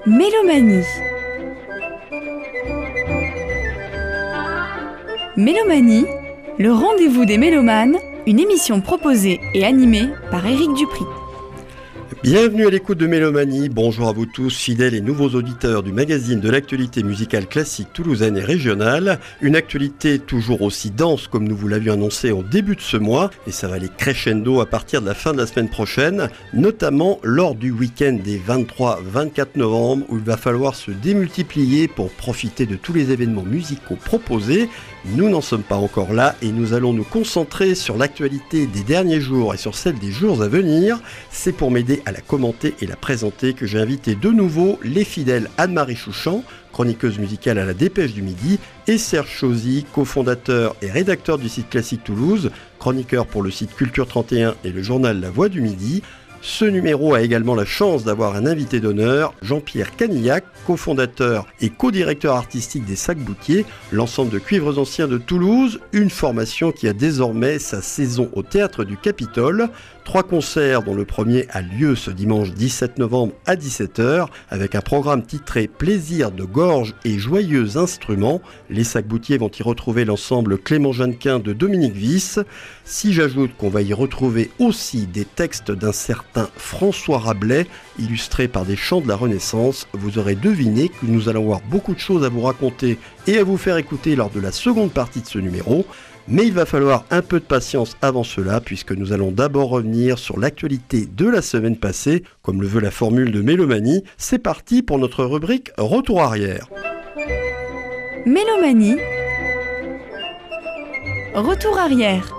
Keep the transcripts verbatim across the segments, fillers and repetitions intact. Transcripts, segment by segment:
Mélomanie. Mélomanie, le rendez-vous des mélomanes, une émission proposée et animée par Éric Dupri. Bienvenue à l'écoute de Mélomanie, bonjour à vous tous, fidèles et nouveaux auditeurs du magazine de l'actualité musicale classique toulousaine et régionale. Une actualité toujours aussi dense comme nous vous l'avions annoncé au début de ce mois, et ça va aller crescendo à partir de la fin de la semaine prochaine, notamment lors du week-end des vingt-trois vingt-quatre novembre, où il va falloir se démultiplier pour profiter de tous les événements musicaux proposés. Nous n'en sommes pas encore là et nous allons nous concentrer sur l'actualité des derniers jours et sur celle des jours à venir. C'est pour m'aider à la commenter et la présenter que j'ai invité de nouveau les fidèles Anne-Marie Chouchan, chroniqueuse musicale à la Dépêche du Midi, et Serge Chauzy, cofondateur et rédacteur du site Classique Toulouse, chroniqueur pour le site Culture trente et un et le journal La Voix du Midi. Ce numéro a également la chance d'avoir un invité d'honneur, Jean-Pierre Canillac, cofondateur et co-directeur artistique des Sacs-Boutiers, l'ensemble de cuivres anciens de Toulouse, une formation qui a désormais sa saison au Théâtre du Capitole. Trois concerts dont le premier a lieu ce dimanche dix-sept novembre à dix-sept heures avec un programme titré « Plaisir de gorge et joyeux instruments ». Les Sacs-Boutiers vont y retrouver l'ensemble Clément Jeannequin de Dominique Wyss. Si j'ajoute qu'on va y retrouver aussi des textes d'un certain François Rabelais, illustrés par des chants de la Renaissance, vous aurez deviné que nous allons avoir beaucoup de choses à vous raconter et à vous faire écouter lors de la seconde partie de ce numéro. Mais il va falloir un peu de patience avant cela, puisque nous allons d'abord revenir sur l'actualité de la semaine passée, comme le veut la formule de Mélomanie. C'est parti pour notre rubrique Retour arrière. Mélomanie. Retour arrière.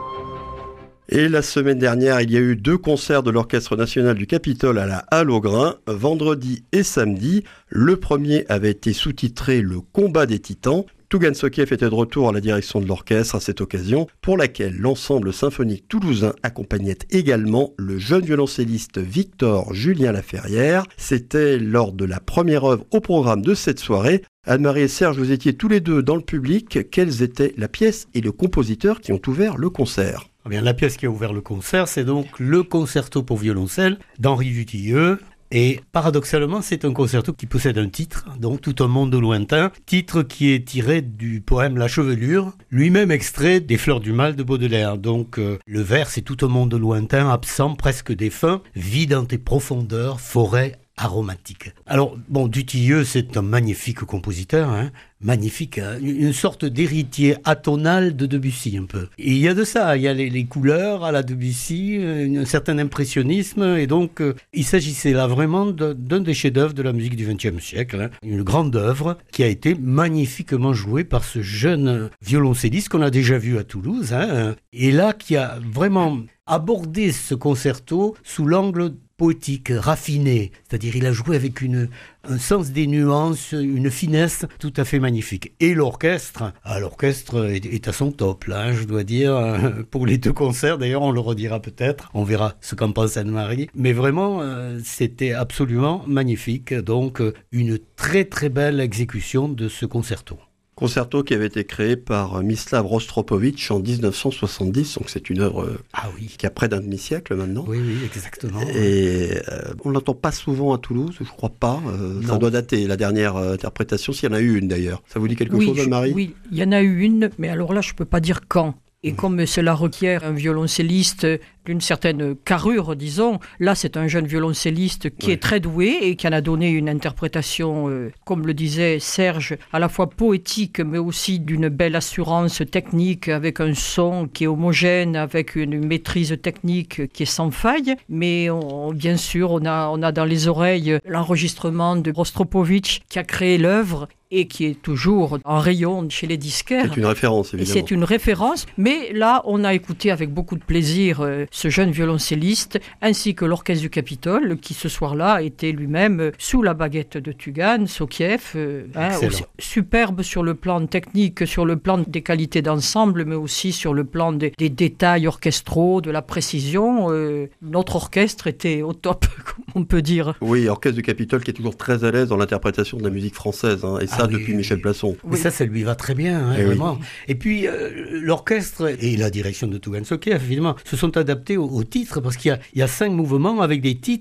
Et la semaine dernière, il y a eu deux concerts de l'Orchestre national du Capitole à la Halle aux Grains, vendredi et samedi. Le premier avait été sous-titré « Le combat des titans ». Tougan Sokiev était de retour à la direction de l'orchestre à cette occasion, pour laquelle l'ensemble symphonique toulousain accompagnait également le jeune violoncelliste Victor Julien Laferrière. C'était lors de la première œuvre au programme de cette soirée. Anne-Marie et Serge, vous étiez tous les deux dans le public. Quelles étaient la pièce et le compositeur qui ont ouvert le concert ? Eh bien, la pièce qui a ouvert le concert, c'est donc le concerto pour violoncelle d'Henri Dutilleux. Et paradoxalement, c'est un concerto qui possède un titre, donc Tout un monde lointain, titre qui est tiré du poème La Chevelure, lui-même extrait des Fleurs du Mal de Baudelaire. Donc euh, le vers, c'est Tout un monde lointain, absent, presque défunt, vit dans tes profondeurs, forêt aromatique. Alors, bon, Dutilleux, c'est un magnifique compositeur, hein, magnifique, hein, une sorte d'héritier atonal de Debussy, un peu. Et il y a de ça, il y a les, les couleurs à la Debussy, un certain impressionnisme, et donc, euh, il s'agissait là vraiment de, d'un des chefs-d'œuvre de la musique du vingtième siècle, hein, une grande œuvre qui a été magnifiquement jouée par ce jeune violoncelliste qu'on a déjà vu à Toulouse, hein, et là, qui a vraiment abordé ce concerto sous l'angle poétique, raffiné, c'est-à-dire il a joué avec une, un sens des nuances, une finesse tout à fait magnifique. Et l'orchestre, ah, l'orchestre est, est à son top, là, hein, je dois dire, pour les deux concerts, d'ailleurs on le redira peut-être, on verra ce qu'en pense Anne-Marie, mais vraiment euh, c'était absolument magnifique, donc une très très belle exécution de ce concerto. Concerto qui avait été créé par Mislav Rostropovitch en dix-neuf cent soixante-dix, donc c'est une œuvre ah oui. qui a près d'un demi-siècle maintenant. Oui, oui, exactement. Et euh, on ne l'entend pas souvent à Toulouse, je crois pas. Euh, ça doit dater, la dernière euh, interprétation, s'il y en a eu une d'ailleurs. Ça vous dit quelque oui, chose, Anne-Marie ? Oui, il y en a eu une, mais alors là, je ne peux pas dire quand. Et comme cela requiert un violoncelliste d'une certaine carrure, disons, là c'est un jeune violoncelliste qui ouais. est très doué et qui en a donné une interprétation, euh, comme le disait Serge, à la fois poétique mais aussi d'une belle assurance technique, avec un son qui est homogène, avec une maîtrise technique qui est sans faille. Mais on, bien sûr, on a, on a dans les oreilles l'enregistrement de Rostropovitch qui a créé l'œuvre et qui est toujours en rayon chez les disquaires. C'est une référence, évidemment. C'est une référence, mais là, on a écouté avec beaucoup de plaisir euh, ce jeune violoncelliste, ainsi que l'Orchestre du Capitole, qui ce soir-là était lui-même euh, sous la baguette de Tougan Sokiev, euh, hein, aussi, superbe sur le plan technique, sur le plan des qualités d'ensemble, mais aussi sur le plan des, des détails orchestraux, de la précision. Euh, notre orchestre était au top, comme on peut dire. Oui, Orchestre du Capitole qui est toujours très à l'aise dans l'interprétation de la musique française, hein, et ça ah depuis oui, Michel Plasson. Mais oui. ça, ça lui va très bien, hein, et vraiment. Oui. Et puis, euh, l'orchestre et la direction de Tougan Sokiev, évidemment, se sont adaptés au, au titre, parce qu'il y a, il y a cinq mouvements avec des titres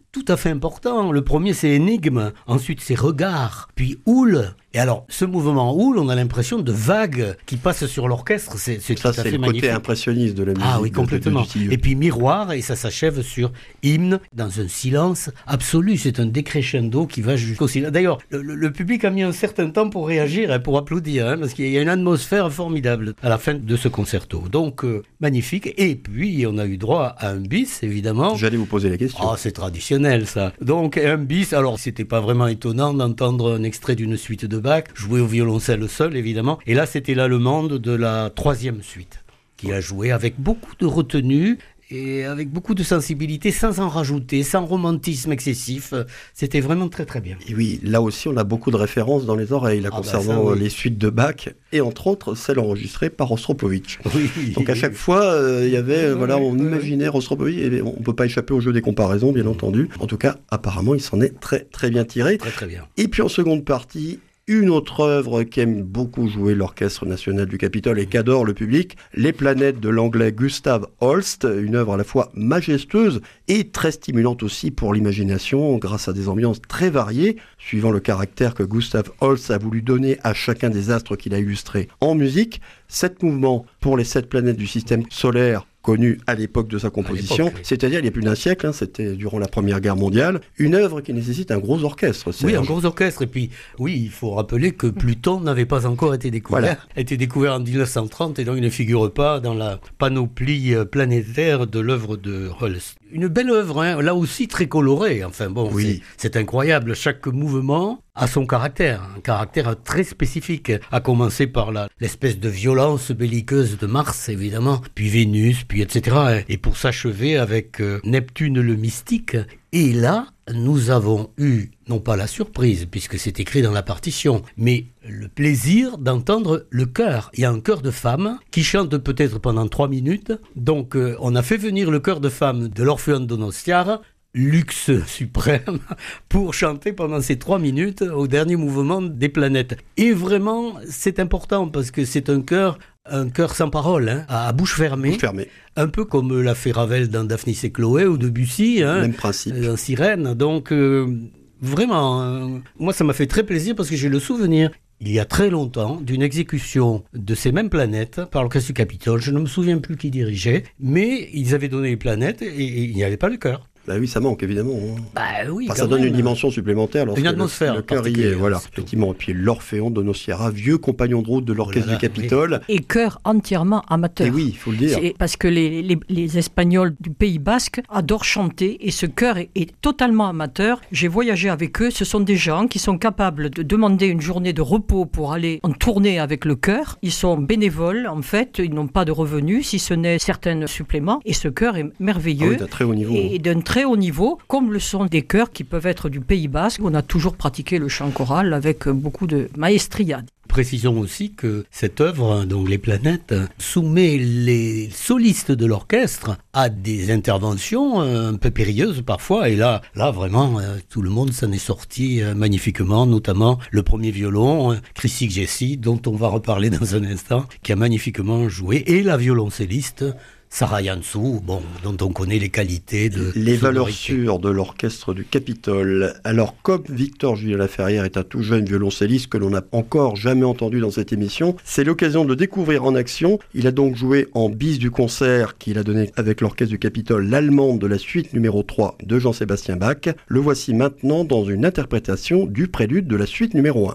tout à fait importants. Le premier, c'est énigme, ensuite c'est regard, puis houle. Et alors, ce mouvement houle, on a l'impression de vagues qui passent sur l'orchestre. C'est, c'est ça, tout à c'est fait le magnifique. côté impressionniste de la musique. Ah oui, complètement. De, de, de et puis miroir, et ça s'achève sur hymne, dans un silence absolu. C'est un décrescendo qui va jusqu'au silence. D'ailleurs, le, le, le public a mis un certain temps pour réagir, hein, pour applaudir, hein, parce qu'il y a une atmosphère formidable à la fin de ce concerto. Donc, euh, magnifique. Et puis, on a eu droit à un bis, évidemment. J'allais vous poser la question. Ah, c'est traditionnel, ça. Donc, un bis, alors, c'était pas vraiment étonnant d'entendre un extrait d'une suite de Bach, joué au violoncelle seul, évidemment. Et là, c'était l'allemande de la troisième suite, qui a joué avec beaucoup de retenue et avec beaucoup de sensibilité, sans en rajouter, sans romantisme excessif. C'était vraiment très très bien. Et oui, là aussi, on a beaucoup de références dans les oreilles, là, ah concernant bah ça, oui. les suites de Bach, et entre autres, celle enregistrée par Rostropovitch. Oui. Donc à chaque fois, euh, il y avait, oui, voilà, on oui. imaginait Rostropovitch, et on ne peut pas échapper au jeu des comparaisons, bien entendu. En tout cas, apparemment, il s'en est très très bien tiré. Très très bien. Et puis en seconde partie, une autre œuvre qu'aime beaucoup jouer l'Orchestre National du Capitole et qu'adore le public, Les Planètes de l'anglais Gustav Holst, une œuvre à la fois majestueuse et très stimulante aussi pour l'imagination grâce à des ambiances très variées, suivant le caractère que Gustav Holst a voulu donner à chacun des astres qu'il a illustrés en musique. Sept mouvements pour les sept planètes du système solaire connu à l'époque de sa composition, oui. c'est-à-dire il y a plus d'un siècle, hein, c'était durant la Première Guerre mondiale, une œuvre qui nécessite un gros orchestre. Oui, un gros orchestre. Et puis, oui, il faut rappeler que Pluton n'avait pas encore été découvert. Voilà. A été découvert en dix-neuf cent trente et donc il ne figure pas dans la panoplie planétaire de l'œuvre de Holst. Une belle œuvre, hein, là aussi très colorée. Enfin bon, oui. c'est, c'est incroyable. Chaque mouvement a son caractère, un caractère très spécifique, à commencer par la, l'espèce de violence belliqueuse de Mars, évidemment, puis Vénus, puis et cetera. Et pour s'achever avec euh, Neptune le mystique. Et là, nous avons eu, non pas la surprise, puisque c'est écrit dans la partition, mais le plaisir d'entendre le chœur. Il y a un chœur de femmes qui chante peut-être pendant trois minutes. Donc, euh, on a fait venir le chœur de femmes de l'Orpheon Donostiara, luxe suprême, pour chanter pendant ces trois minutes au dernier mouvement des planètes. Et vraiment, c'est important parce que c'est un chœur, un chœur sans parole, hein, à bouche fermée. Bouche fermée. Un peu comme l'a fait Ravel dans Daphnis et Chloé ou Debussy, hein, même principe. Dans Sirène. Donc, euh, vraiment, euh, moi, ça m'a fait très plaisir parce que j'ai le souvenir, il y a très longtemps, d'une exécution de ces mêmes planètes par l'Orchestre du Capitole. Je ne me souviens plus qui dirigeait, mais ils avaient donné les planètes et, et il n'y avait pas le chœur. Bah oui, ça manque évidemment. Hein. Bah oui, enfin, ça donne même. une dimension supplémentaire. Une atmosphère. Le, le chœur y est, voilà. Effectivement. Et puis l'Orphéon Donostiara, vieux compagnon de route de l'Orchestre oh là là, du Capitole. Oui. Et chœur entièrement amateur. Et oui, il faut le dire. C'est parce que les, les, les Espagnols du Pays Basque adorent chanter et ce chœur est, est totalement amateur. J'ai voyagé avec eux. Ce sont des gens qui sont capables de demander une journée de repos pour aller en tournée avec le chœur. Ils sont bénévoles, en fait. Ils n'ont pas de revenus, si ce n'est certains suppléments. Et ce chœur est merveilleux. Ah oui, d'un très haut niveau. Et, et d'un très haut niveau. Comme le sont des chœurs qui peuvent être du Pays Basque. On a toujours pratiqué le chant choral avec beaucoup de maestria. Précisons aussi que cette œuvre, donc Les Planètes, soumet les solistes de l'orchestre à des interventions un peu périlleuses parfois. Et là, là vraiment, tout le monde s'en est sorti magnifiquement, notamment le premier violon, Chrissy Jessie, dont on va reparler dans un instant, qui a magnifiquement joué, et la violoncelliste Sarah Yansou, bon, dont on connaît les qualités de les sonorité. Valeurs sûres de l'Orchestre du Capitole. Alors, comme Victor Julien Laferrière est un tout jeune violoncelliste que l'on n'a encore jamais entendu dans cette émission, c'est l'occasion de le découvrir en action. Il a donc joué en bis du concert qu'il a donné avec l'Orchestre du Capitole, l'allemande de la suite numéro trois de Jean-Sébastien Bach. Le voici maintenant dans une interprétation du prélude de la suite numéro un.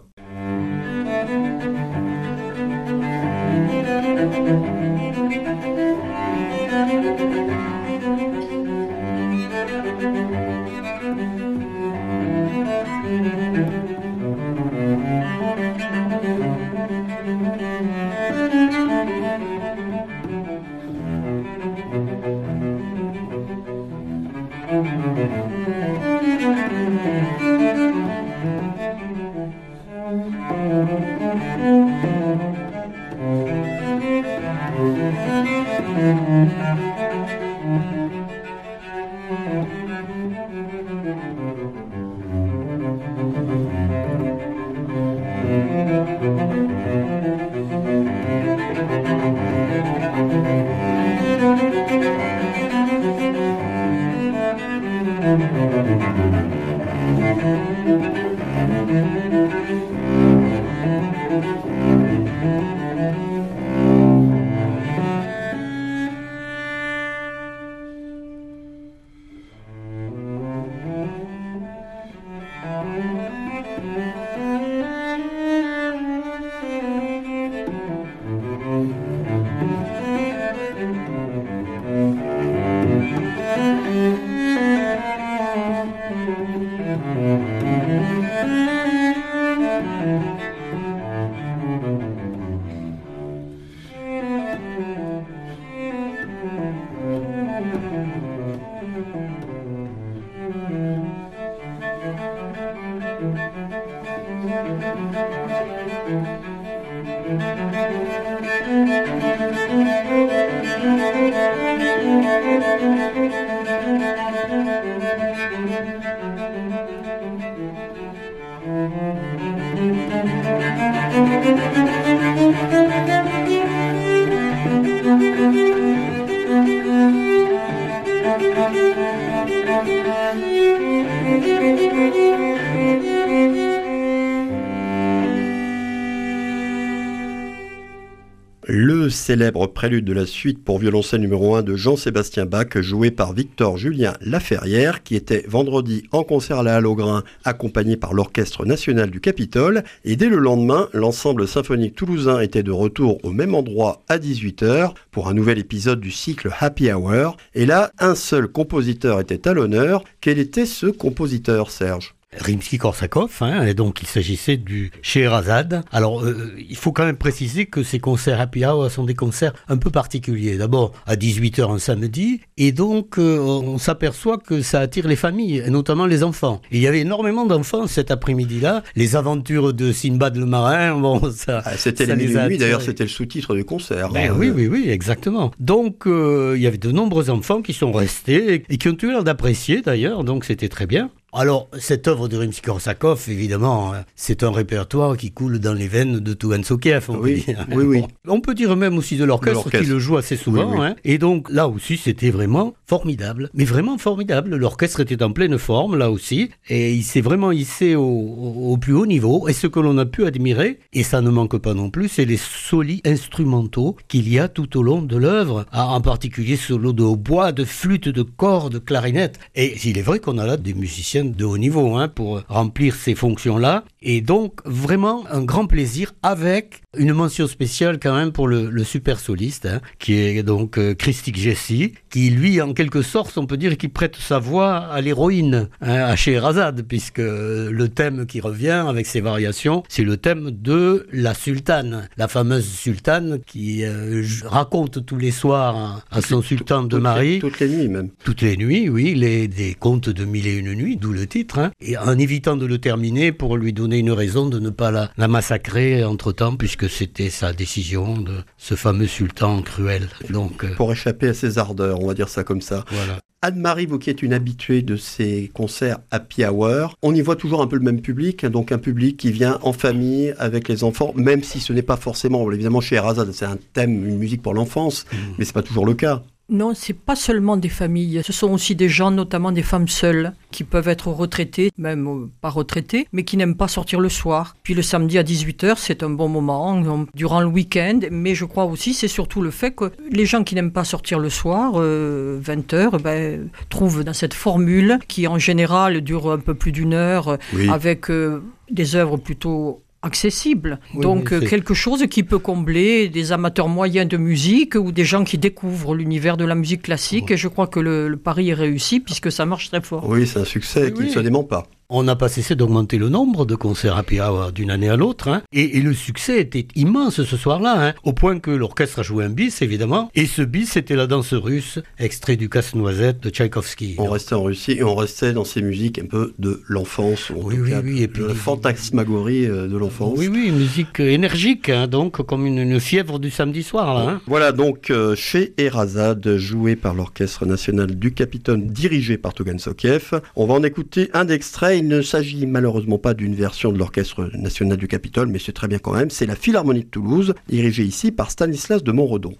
Le célèbre prélude de la suite pour violoncelle numéro un de Jean-Sébastien Bach, joué par Victor-Julien Laferrière, qui était vendredi en concert à la Halle au Grain, accompagné par l'Orchestre National du Capitole. Et dès le lendemain, l'ensemble symphonique toulousain était de retour au même endroit à dix-huit heures pour un nouvel épisode du cycle Happy Hour. Et là, un seul compositeur était à l'honneur. Quel était ce compositeur, Serge ? Rimsky-Korsakov, hein, et donc il s'agissait du Scheherazade. Alors, euh, il faut quand même préciser que ces concerts Happy Hour sont des concerts un peu particuliers. D'abord, à dix-huit heures un samedi, et donc euh, on s'aperçoit que ça attire les familles, et notamment les enfants. Et il y avait énormément d'enfants cet après-midi-là. Les aventures de Sinbad le marin, bon, ça... Ah, c'était ça les mille et une nuits, d'ailleurs, attiré. c'était le sous-titre du concert. Ben hein. oui, oui, oui, exactement. Donc, euh, il y avait de nombreux enfants qui sont restés, et qui ont eu l'air d'apprécier, d'ailleurs, donc c'était très bien. Alors, cette œuvre de Rimsky-Korsakov, évidemment, c'est un répertoire qui coule dans les veines de Tougan Sokiev, on Oui, peut dire. oui, oui. Bon, on peut dire même aussi de l'orchestre, De l'orchestre. qui le joue assez souvent. Oui, oui. Hein. Et donc, là aussi, c'était vraiment formidable. Mais vraiment formidable. L'orchestre était en pleine forme, là aussi. Et il s'est vraiment hissé au, au, au plus haut niveau. Et ce que l'on a pu admirer, et ça ne manque pas non plus, c'est les solis instrumentaux qu'il y a tout au long de l'œuvre. Ah, en particulier, solo de hautbois, de flûte, de cordes, de clarinette. Et il est vrai qu'on a là des musiciens de haut niveau, hein, pour remplir ces fonctions-là. Et donc, vraiment, un grand plaisir, avec une mention spéciale quand même pour le, le super soliste, hein, qui est donc euh, Christic Jessie, qui lui, en quelque sorte, on peut dire qu'il prête sa voix à l'héroïne, hein, à Scheherazade, puisque le thème qui revient avec ses variations, c'est le thème de la sultane, la fameuse sultane qui euh, raconte tous les soirs à, à son sultan de Toutes Marie. les, toutes les nuits, même. Toutes les nuits, oui, les, des contes de mille et une nuits, d'où le titre, hein, et en évitant de le terminer pour lui donner une raison de ne pas la, la massacrer entre-temps, puisque c'était sa décision de ce fameux sultan cruel. Donc, euh, Pour échapper à ses ardeurs, on va dire ça comme ça. voilà. Anne-Marie, vous qui êtes une habituée de ces concerts Happy Hour, on y voit toujours un peu le même public, hein, donc un public qui vient en famille avec les enfants, même si ce n'est pas forcément, évidemment, Scheherazade, c'est un thème, une musique pour l'enfance, mmh. mais c'est pas toujours le cas. Non, c'est pas seulement des familles, ce sont aussi des gens, notamment des femmes seules, qui peuvent être retraitées, même euh, pas retraitées, mais qui n'aiment pas sortir le soir. Puis le samedi à dix-huit heures, c'est un bon moment, on, durant le week-end, mais je crois aussi, c'est surtout le fait que les gens qui n'aiment pas sortir le soir, euh, vingt heures, ben, trouvent dans cette formule, qui en général dure un peu plus d'une heure, Oui. avec euh, des œuvres plutôt accessible, oui, donc oui, quelque chose qui peut combler des amateurs moyens de musique ou des gens qui découvrent l'univers de la musique classique, et je crois que le, le pari est réussi puisque ça marche très fort. Oui, c'est un succès Oui, qui oui. ne se dément pas. On n'a pas cessé d'augmenter le nombre de concerts Happy Hour d'une année à l'autre, hein, et, et le succès était immense ce soir-là, hein, au point que l'orchestre a joué un bis, évidemment, et ce bis, c'était la danse russe, extrait du Casse-Noisette de Tchaïkovski. On restait en Russie et on restait dans ces musiques un peu de l'enfance, ou en Oui, tout oui, cas, oui, et puis- de la fantasmagorie euh, de l'enfance. Oui, oui, musique énergique, hein, donc comme une, une fièvre du samedi soir, là. Hein. Voilà donc euh, Scheherazade, joué par l'Orchestre National du Capitole, dirigé par Tougan Sokiev. On va en écouter un extrait. Il ne s'agit malheureusement pas d'une version de l'Orchestre National du Capitole, mais c'est très bien quand même. C'est la Philharmonie de Toulouse, dirigée ici par Stanislas de Montredon.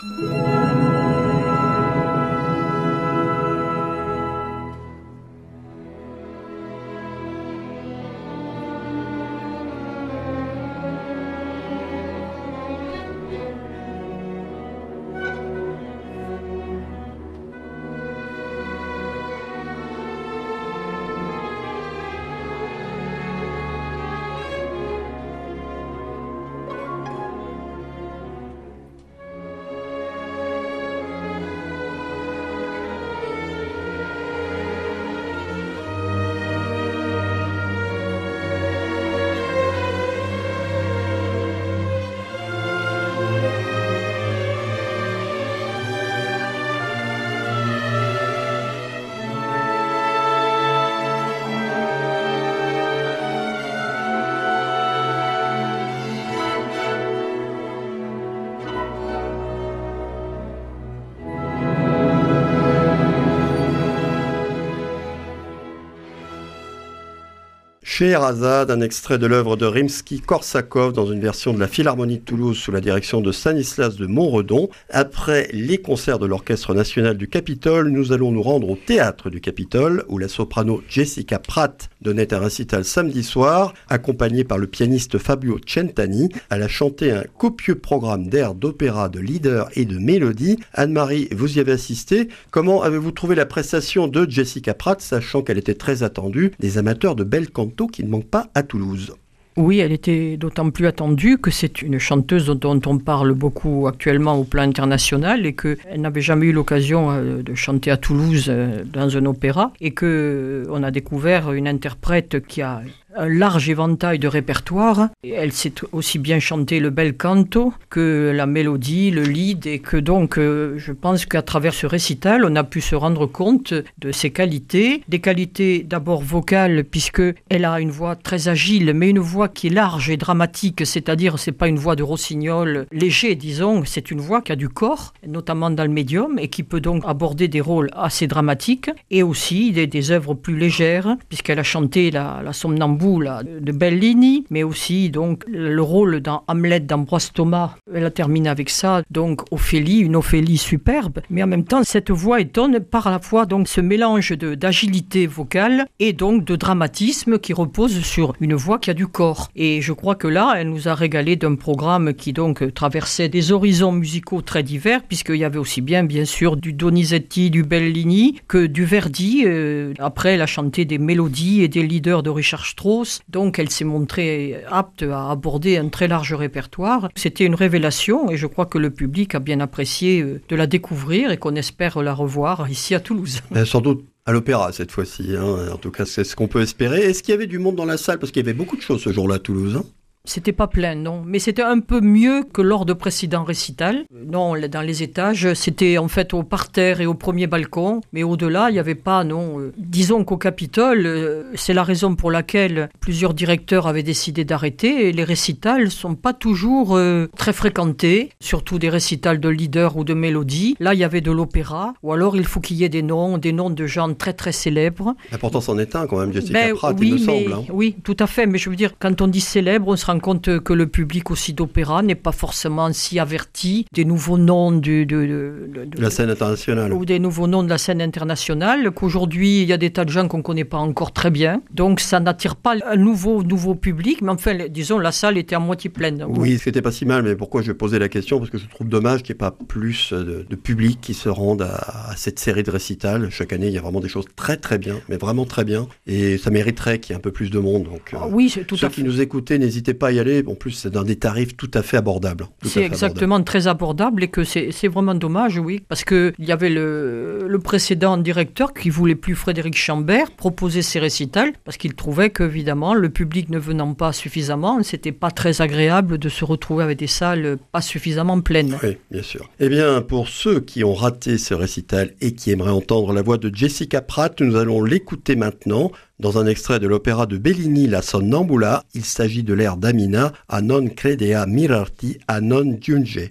Scheherazade, un extrait de l'œuvre de Rimsky-Korsakov dans une version de la Philharmonie de Toulouse sous la direction de Stanislas de Montredon. Après les concerts de l'Orchestre national du Capitole, nous allons nous rendre au Théâtre du Capitole où la soprano Jessica Pratt donnait un récital samedi soir, accompagnée par le pianiste Fabio Centani. Elle a chanté un copieux programme d'airs d'opéra, de leaders et de mélodies. Anne-Marie, vous y avez assisté. Comment avez-vous trouvé la prestation de Jessica Pratt, sachant qu'elle était très attendue des amateurs de bel canto qui ne manquent pas à Toulouse? Oui, elle était d'autant plus attendue que c'est une chanteuse dont on parle beaucoup actuellement au plan international et qu'elle n'avait jamais eu l'occasion de chanter à Toulouse dans un opéra et qu'on a découvert une interprète qui a un large éventail de répertoire. Elle sait aussi bien chanter le bel canto que la mélodie, le lead, et que donc euh, je pense qu'à travers ce récital, on a pu se rendre compte de ses qualités. Des qualités d'abord vocales, puisqu'elle a une voix très agile, mais une voix qui est large et dramatique, c'est-à-dire c'est pas une voix de rossignol léger, disons, c'est une voix qui a du corps, notamment dans le médium, et qui peut donc aborder des rôles assez dramatiques, et aussi des, des œuvres plus légères, puisqu'elle a chanté la, la Somnambule de Bellini, mais aussi donc le rôle dans Hamlet d'Ambroise Thomas. Elle a terminé avec ça, donc Ophélie, une Ophélie superbe, mais en même temps cette voix étonne par la fois donc ce mélange de, d'agilité vocale et donc de dramatisme qui repose sur une voix qui a du corps. Et je crois que là, elle nous a régalé d'un programme qui donc traversait des horizons musicaux très divers, puisqu'il y avait aussi bien, bien sûr, du Donizetti, du Bellini, que du Verdi. Euh, après, elle a chanté des mélodies et des leaders de Richard Strauss. Donc elle s'est montrée apte à aborder un très large répertoire. C'était une révélation et je crois que le public a bien apprécié de la découvrir et qu'on espère la revoir ici à Toulouse. Mais sans doute à l'opéra cette fois-ci, hein. En tout cas c'est ce qu'on peut espérer. Est-ce qu'il y avait du monde dans la salle? Parce qu'il y avait beaucoup de choses ce jour-là à Toulouse, hein. C'était pas plein, non. Mais c'était un peu mieux que lors de précédents récitals. Non, dans les étages, c'était en fait au parterre et au premier balcon. Mais au-delà, il n'y avait pas, non. Euh, disons qu'au Capitole, euh, c'est la raison pour laquelle plusieurs directeurs avaient décidé d'arrêter. Et les récitals sont pas toujours euh, très fréquentés, surtout des récitals de leaders ou de mélodies. Là, il y avait de l'opéra. Ou alors, il faut qu'il y ait des noms, des noms de gens très très célèbres. L'important c'en est un quand même, Jessica ben, Pratt, oui, il me mais, semble. Hein. Oui, tout à fait. Mais je veux dire, quand on dit célèbre, on se rend compte que le public aussi d'opéra n'est pas forcément si averti des nouveaux noms du, de, de, de, de la scène internationale ou des nouveaux noms de la scène internationale, qu'aujourd'hui il y a des tas de gens qu'on ne connaît pas encore très bien, donc ça n'attire pas un nouveau, nouveau public, mais enfin disons la salle était à moitié pleine. Oui, c'était pas si mal, mais pourquoi je posais la question? Parce que je trouve dommage qu'il n'y ait pas plus de, de public qui se rende à, à cette série de récitals. Chaque année il y a vraiment des choses très très bien, mais vraiment très bien, et ça mériterait qu'il y ait un peu plus de monde. Donc, ah, oui, c'est tout ceux à qui fait. nous écoutaient, n'hésitez pas à y aller. En plus, c'est dans des tarifs tout à fait abordables. Tout c'est fait exactement abordable. Très abordable et que c'est, c'est vraiment dommage, oui. Parce qu'il y avait le, le précédent directeur qui voulait plus, Frédéric Chambert, proposer ses récitals parce qu'il trouvait qu'évidemment, le public ne venant pas suffisamment, c'était pas très agréable de se retrouver avec des salles pas suffisamment pleines. Oui, bien sûr. Eh bien, pour ceux qui ont raté ce récital et qui aimeraient entendre la voix de Jessica Pratt, nous allons l'écouter maintenant. Dans un extrait de l'opéra de Bellini, La Sonnambula, il s'agit de l'air d'Amina, A non credea mirarti, a non giunge.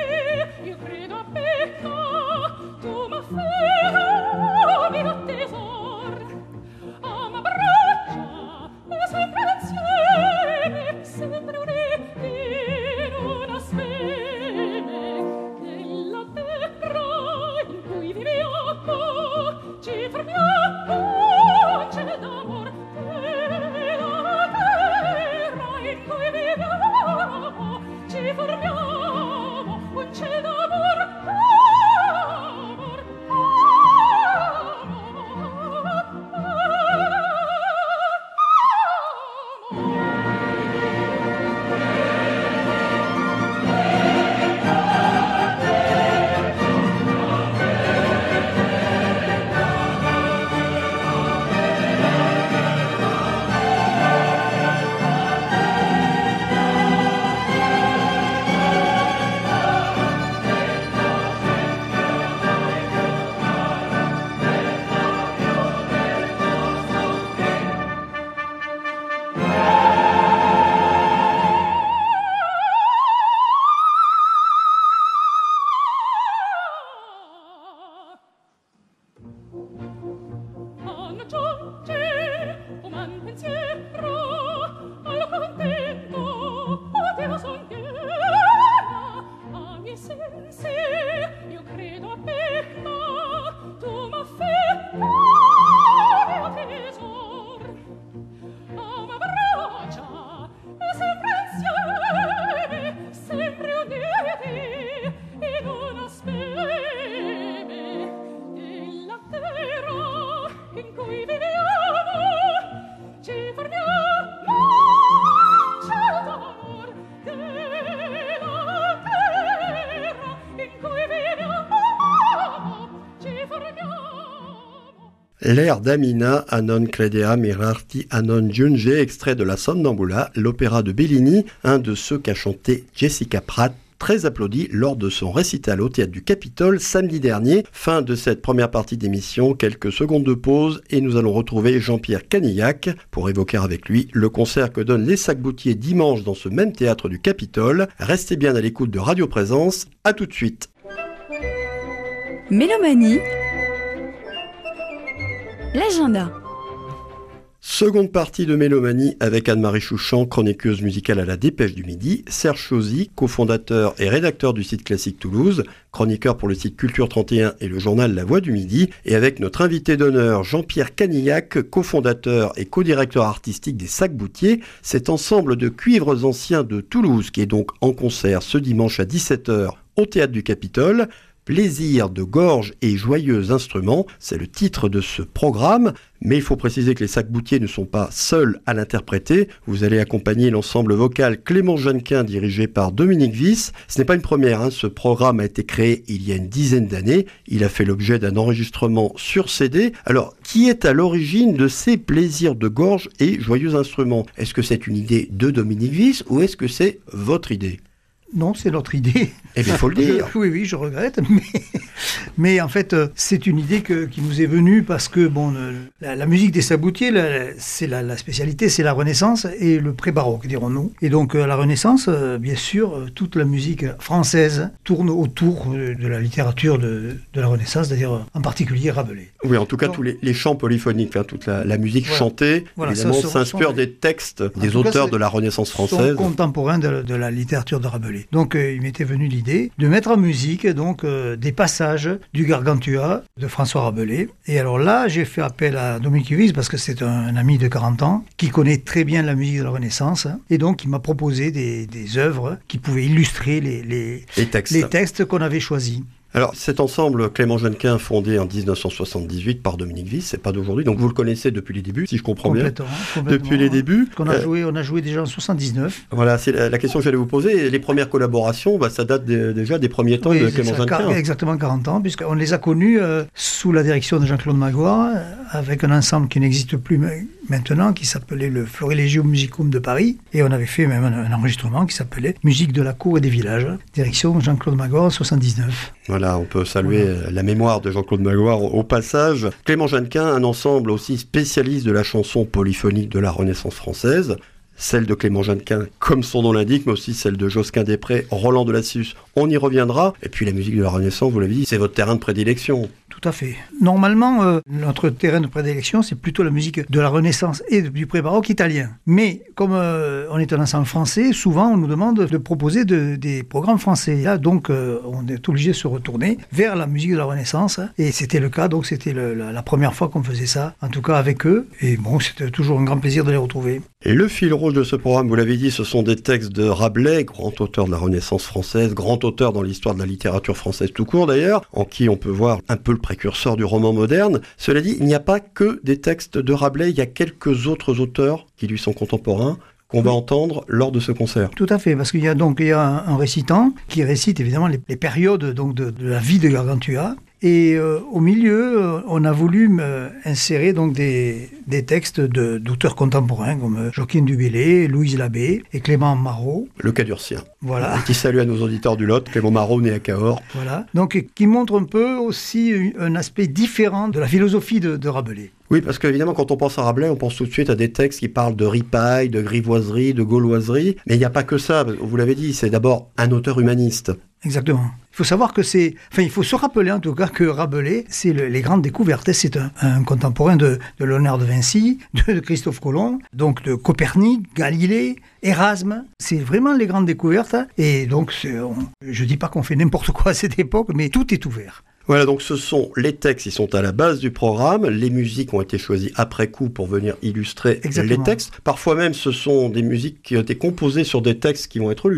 Io credo a pecca, tu m'affida, mi battesa. L'air d'Amina, Anon Credea Mirarti Anon Giunge, extrait de la Sonnambula, l'opéra de Bellini, un de ceux qu'a chanté Jessica Pratt, très applaudi lors de son récital au Théâtre du Capitole samedi dernier. Fin de cette première partie d'émission, quelques secondes de pause et nous allons retrouver Jean-Pierre Canillac pour évoquer avec lui le concert que donnent les Sac-Boutiers dimanche dans ce même Théâtre du Capitole. Restez bien à l'écoute de Radio Présence, à tout de suite. Mélomanie, l'agenda. Seconde partie de Mélomanie avec Anne-Marie Chouchan, chroniqueuse musicale à la Dépêche du Midi, Serge Chauzy, cofondateur et rédacteur du site Classique Toulouse, chroniqueur pour le site Culture trente et un et le journal La Voix du Midi, et avec notre invité d'honneur Jean-Pierre Canillac, cofondateur et co-directeur artistique des Sac-Boutiers, cet ensemble de cuivres anciens de Toulouse qui est donc en concert ce dimanche à dix-sept heures au Théâtre du Capitole. Plaisir de gorge et joyeux instruments, c'est le titre de ce programme, mais il faut préciser que les Sac-Boutiers ne sont pas seuls à l'interpréter. Vous allez accompagner l'ensemble vocal Clément Jeannequin dirigé par Dominique Wyss. Ce n'est pas une première, hein. Ce programme a été créé il y a une dizaine d'années. Il a fait l'objet d'un enregistrement sur C D. Alors, qui est à l'origine de ces plaisirs de gorge et joyeux instruments? Est-ce que c'est une idée de Dominique Wyss ou est-ce que c'est votre idée? Non, c'est notre idée. Eh bien, il faut le dire. Oui, oui, je regrette, mais, mais en fait, c'est une idée que, qui nous est venue parce que, bon, la, la musique des Sac-Boutiers, la, c'est la, la spécialité, c'est la Renaissance et le pré-baroque, dirons-nous. Et donc, à la Renaissance, bien sûr, toute la musique française tourne autour de la littérature de, de la Renaissance, c'est-à-dire en particulier Rabelais. Oui, en tout cas, donc, tous les, les chants polyphoniques, hein, toute la, la musique voilà, chantée, voilà, évidemment, ça, s'inspire sont, des textes des auteurs cas, de la Renaissance française. Sont contemporains de, de la littérature de Rabelais. Donc euh, il m'était venu l'idée de mettre en musique donc euh, des passages du Gargantua de François Rabelais. Et alors là, j'ai fait appel à Dominique Wyss parce que c'est un, un ami de quarante ans qui connaît très bien la musique de la Renaissance. Hein, et donc il m'a proposé des, des œuvres qui pouvaient illustrer les, les, les textes, les textes qu'on avait choisis. Alors, cet ensemble Clément Jeannequin, fondé en dix-neuf cent soixante-dix-huit par Dominique Wyss, c'est pas d'aujourd'hui, donc vous le connaissez depuis les débuts, si je comprends bien. Complètement. Depuis les débuts. On a, euh, joué, on a joué déjà en soixante-dix-neuf. Voilà, c'est la, la question que j'allais vous poser. Les premières collaborations, bah, ça date de, déjà des premiers temps oui, de Clément Jeannequin. Exactement quarante ans, puisqu'on les a connus euh, sous la direction de Jean-Claude Magloire, euh, avec un ensemble qui n'existe plus maintenant, qui s'appelait le Florilegio Musicum de Paris, et on avait fait même un, un enregistrement qui s'appelait Musique de la cour et des villages, direction Jean-Claude Magloire, soixante-dix-neuf. Voilà, on peut saluer voilà. la mémoire de Jean-Claude Magloire au passage. Clément Jeannequin, un ensemble aussi spécialiste de la chanson polyphonique de la Renaissance française. Celle de Clément Jeannequin, comme son nom l'indique, mais aussi celle de Josquin-des-Prés, Roland de Lassus, on y reviendra. Et puis la musique de la Renaissance, vous l'avez dit, c'est votre terrain de prédilection. Tout à fait. Normalement, euh, notre terrain de prédilection, c'est plutôt la musique de la Renaissance et du pré-baroque italien. Mais comme euh, on est un ensemble français, souvent on nous demande de proposer de, des programmes français. Et là, donc, euh, on est obligé de se retourner vers la musique de la Renaissance. Et c'était le cas, donc c'était le, la, la première fois qu'on faisait ça, en tout cas avec eux. Et bon, c'était toujours un grand plaisir de les retrouver. Et le fil rouge de ce programme, vous l'avez dit, ce sont des textes de Rabelais, grand auteur de la Renaissance française, grand auteur dans l'histoire de la littérature française tout court d'ailleurs, en qui on peut voir un peu le précurseur du roman moderne. Cela dit, il n'y a pas que des textes de Rabelais, il y a quelques autres auteurs qui lui sont contemporains, qu'on va entendre lors de ce concert. Tout à fait, parce qu'il y a donc il y a un, un récitant qui récite évidemment les, les périodes donc de, de la vie de Gargantua. Et euh, au milieu, euh, on a voulu euh, insérer donc des, des textes de, d'auteurs contemporains comme euh, Joachim du Bellay, Louise Labbé et Clément Marot. Le Cadurcien. Voilà. Un petit salut à nos auditeurs du Lot, Clément Marot né à Cahors. Voilà. Donc qui montre un peu aussi un aspect différent de la philosophie de, de Rabelais. Oui, parce qu'évidemment, quand on pense à Rabelais, on pense tout de suite à des textes qui parlent de ripaille, de grivoiserie, de gauloiserie. Mais il n'y a pas que ça, vous l'avez dit, c'est d'abord un auteur humaniste. Exactement. Il faut savoir que c'est... Enfin, il faut se rappeler en tout cas que Rabelais, c'est le, les grandes découvertes. C'est un, un contemporain de, de Léonard de Vinci, de, de Christophe Colomb, donc de Copernic, Galilée, Erasme. C'est vraiment les grandes découvertes. Et donc, c'est, on, je ne dis pas qu'on fait n'importe quoi à cette époque, mais tout est ouvert. Voilà, donc ce sont les textes, ils sont à la base du programme. Les musiques ont été choisies après coup pour venir illustrer Exactement. Les textes. Parfois même, ce sont des musiques qui ont été composées sur des textes qui vont être lus.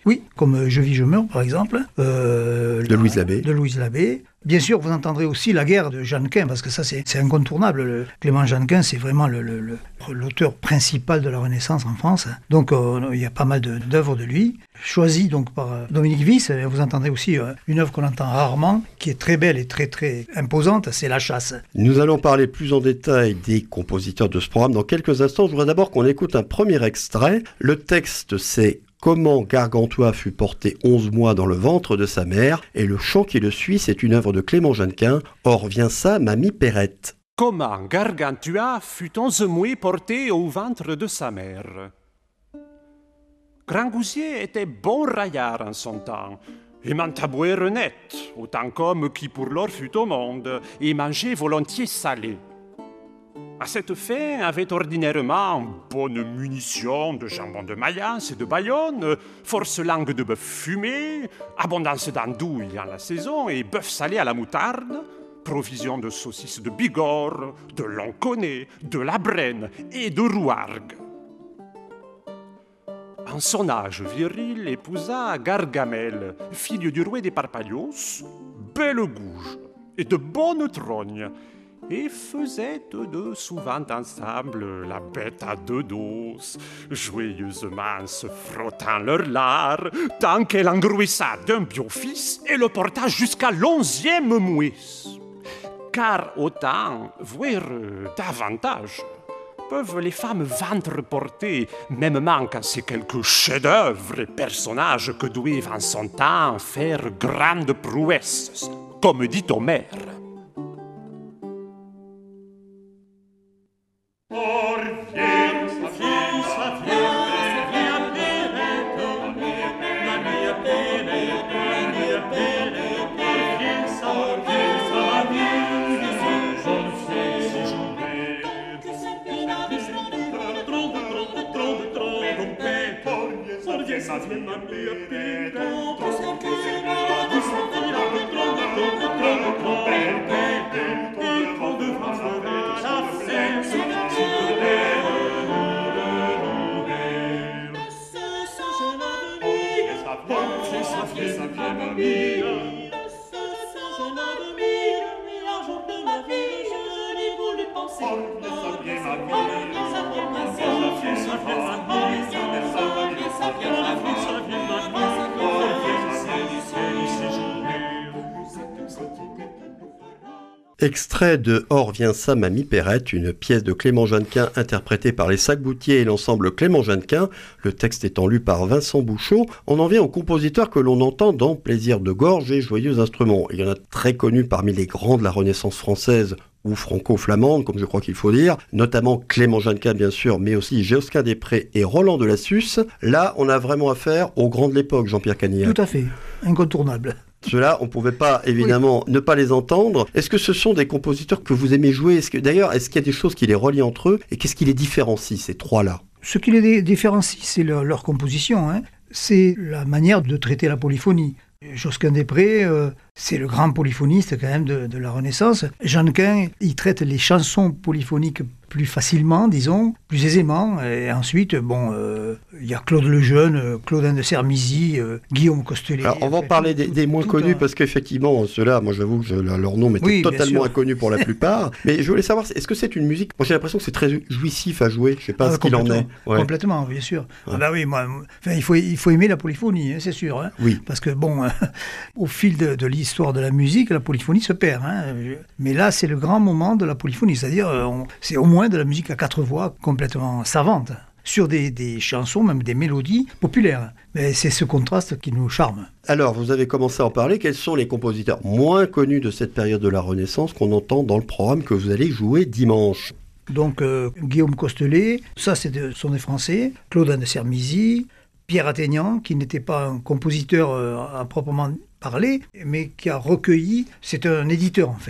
Oui, comme Je vis, je meurs, par exemple. Euh, de Louise Labbé. De Louise Labbé. Bien sûr, vous entendrez aussi La guerre de Jeannequin, parce que ça, c'est, c'est incontournable. Le, Clément Jeannequin, c'est vraiment le, le, le, l'auteur principal de la Renaissance en France. Donc, euh, il y a pas mal de, d'œuvres de lui, choisies donc par euh, Dominique Vis. Vous entendrez aussi euh, une œuvre qu'on entend rarement, qui est très belle et très, très imposante, c'est La chasse. Nous allons parler plus en détail des compositeurs de ce programme dans quelques instants. Je voudrais d'abord qu'on écoute un premier extrait. Le texte, c'est Comment Gargantua fut porté onze mois dans le ventre de sa mère, et le chant qui le suit, c'est une œuvre de Clément Jeannequin. Or vient ça, Mamie Perrette. Comment Gargantua fut onze mois porté au ventre de sa mère. Grangousier était bon raillard en son temps, et m'entabouait renette, autant qu'homme qui pour l'or fut au monde, et mangeait volontiers salé. À cette fin avait ordinairement bonne munition de jambon de Mayence et de Bayonne, force langue de bœuf fumé, abondance d'andouilles en la saison et bœuf salé à la moutarde, provision de saucisses de Bigorre, de lonconnet, de la Brenne et de Rouargue. En son âge viril, épousa Gargamel, fille du roi des Parpalios, belle gouge et de bonne trogne, et faisaient eux deux souvent ensemble la bête à deux dos, joyeusement se frottant leurs lards, tant qu'elle engrouissa d'un biofils et le porta jusqu'à l'onzième mois. Car autant, voire davantage, peuvent les femmes ventre porter, mêmement quand c'est quelques chefs-d'œuvre et personnages que doivent en son temps faire grandes prouesses, comme dit Homère. Extrait de Or vient ça, Mamie Perrette, une pièce de Clément Jeannequin interprétée par les Sac-Boutier et l'ensemble Clément Jeannequin, le texte étant lu par Vincent Bouchot. On en vient aux compositeurs que l'on entend dans Plaisir de gorge et Joyeux instruments. Il y en a très connus parmi les grands de la Renaissance française ou franco-flamande, comme je crois qu'il faut dire, notamment Clément Jeannequin bien sûr, mais aussi Josquin des Prés et Roland de Lassus. Là, on a vraiment affaire aux grands de l'époque, Jean-Pierre Canillac. Tout à fait, incontournable. Ceux-là, on ne pouvait pas, évidemment, oui. ne pas les entendre. Est-ce que ce sont des compositeurs que vous aimez jouer ? Est-ce que, d'ailleurs, est-ce qu'il y a des choses qui les relient entre eux ? Et qu'est-ce qui les différencie, ces trois-là ? Ce qui les différencie, c'est leur, leur composition. Hein. C'est la manière de traiter la polyphonie. Josquin des Prés, euh, c'est le grand polyphoniste quand même de, de la Renaissance. Jeannequin, il traite les chansons polyphoniques plus facilement, disons, plus aisément. Et ensuite, bon, il euh, y a Claude Lejeune, Claudin de Sermizy, euh, Guillaume Costelet. Alors, on va en parler des, des moins connus, un... parce qu'effectivement, ceux-là, moi j'avoue que je, leur nom m'était oui, totalement inconnu pour la plupart. Mais je voulais savoir, est-ce que c'est une musique... Moi j'ai l'impression que c'est très jouissif à jouer, je ne sais pas ah, ce qu'il en est. Ouais. Complètement, bien sûr. Ouais. Ah bah oui, moi, enfin, il, faut, il faut aimer la polyphonie, hein, c'est sûr. Hein, oui. Parce que bon, euh, au fil de, de l'histoire de la musique, la polyphonie se perd. Hein. Mais là, c'est le grand moment de la polyphonie, c'est-à-dire, on, c'est au moins de la musique à quatre voix complètement savante, sur des, des chansons, même des mélodies populaires. Mais c'est ce contraste qui nous charme. Alors, vous avez commencé à en parler. Quels sont les compositeurs moins connus de cette période de la Renaissance qu'on entend dans le programme que vous allez jouer dimanche ? Donc, euh, Guillaume Costelet, ça c'est de, sont des Français, Claudin de Sermizy, Pierre Athénian, qui n'était pas un compositeur euh, à proprement parler, mais qui a recueilli, c'est un éditeur en fait.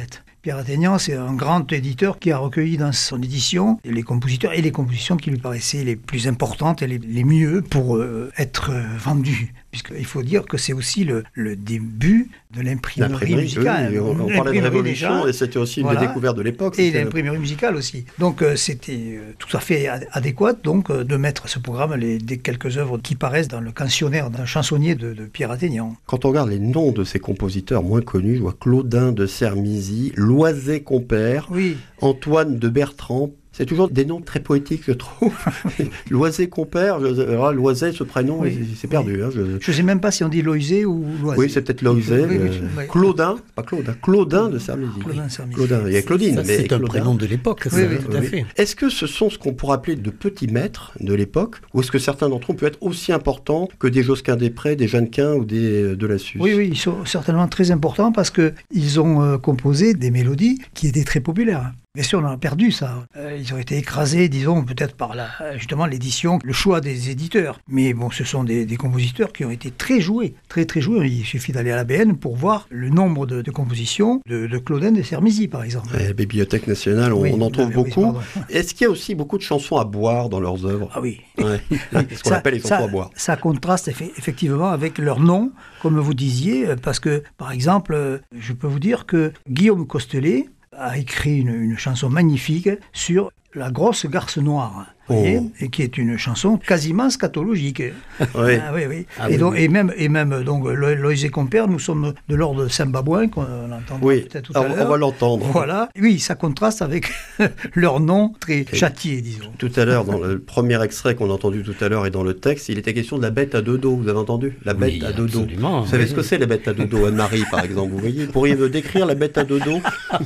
Pierre Atteignant, c'est un grand éditeur qui a recueilli dans son édition les compositeurs et les compositions qui lui paraissaient les plus importantes et les, les mieux pour euh, être euh, vendues. Puisqu'il faut dire que c'est aussi le, le début de l'imprimerie musicale. Oui, on, on parlait de révolution déjà, et c'était aussi une voilà, des découvertes de l'époque. Et l'imprimerie musicale aussi. Donc euh, c'était euh, tout à fait adéquat donc, euh, de mettre à ce programme les, des quelques œuvres qui paraissent dans le cancionnaire d'un chansonnier de, de Pierre Atteignant. Quand on regarde les noms de ces compositeurs moins connus, je vois Claudin de Sermizy, Loizé-Compère, oui. Antoine de Bertrand. C'est toujours des noms très poétiques, je trouve. Loizé-Compère, Loizé, ce prénom, oui, c'est perdu. Oui. Hein, je ne sais même pas si on dit Loizé ou Loizé. Oui, c'est peut-être Loizé. Oui, oui, oui. Claudin, pas Claudin, Claudin de Sermizy. Claudin, Sermizy. Claudin, il y a Claudine. Ça, mais c'est Claudin. un prénom de l'époque, oui, oui, tout à fait. Est-ce que ce sont ce qu'on pourrait appeler de petits maîtres de l'époque, ou est-ce que certains d'entre eux peuvent être aussi importants que des Josquin-des-Prés, des Jeannequin ou des de la Suisse? Oui, oui, ils sont certainement très importants parce qu'ils ont euh, composé des mélodies qui étaient très populaires. Bien sûr, on en a perdu ça. Euh, ils ont été écrasés, disons, peut-être par la, justement l'édition, le choix des éditeurs. Mais bon, ce sont des, des compositeurs qui ont été très joués, très très joués. Il suffit d'aller à l'A B N pour voir le nombre de, de compositions de, de Claudin de Sermizy, par exemple. La Bibliothèque nationale, on, oui, on en trouve beaucoup. Oui, Est-ce qu'il y a aussi beaucoup de chansons à boire dans leurs œuvres? Ah oui. Ouais. Ce qu'on ça, appelle les chansons ça, à boire. Ça contraste effectivement avec leur nom, comme vous disiez, parce que, par exemple, je peux vous dire que Guillaume Costelet a écrit une, une chanson magnifique sur la grosse garce noire. Oh. Et qui est une chanson quasiment scatologique. Oui. Ah, oui, oui. Ah, et, oui, donc, oui. et même, et même donc, Loizé-Compère, nous sommes de l'ordre Saint-Babouin, qu'on entendra oui. peut-être tout à on, l'heure. On va l'entendre. Voilà. Oui, ça contraste avec leur nom très et châtié, disons. Tout à l'heure, dans le premier extrait qu'on a entendu tout à l'heure et dans le texte, il était question de la bête à deux dos. Vous avez entendu? La bête oui, à deux dos. Absolument. Vous savez oui. ce que c'est, la bête à deux dos? Anne-Marie, par exemple, vous voyez? Pourriez me décrire la bête à deux dos?